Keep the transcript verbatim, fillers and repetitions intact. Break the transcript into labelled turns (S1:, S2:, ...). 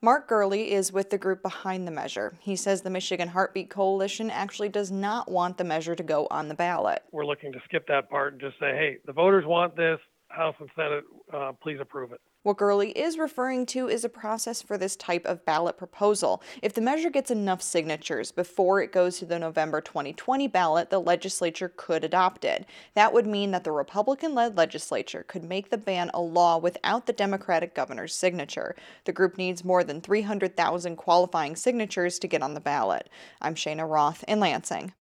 S1: Mark Gurley is with the group behind the measure. He says the Michigan Heartbeat Coalition actually does not want the measure to go on the ballot.
S2: We're looking to skip that part and just say, hey, the voters want this, House and Senate, uh, please approve it.
S1: What Gurley is referring to is a process for this type of ballot proposal. If the measure gets enough signatures before it goes to the November twenty twenty ballot, the legislature could adopt it. That would mean that the Republican-led legislature could make the ban a law without the Democratic governor's signature. The group needs more than three hundred thousand qualifying signatures to get on the ballot. I'm Shayna Roth in Lansing.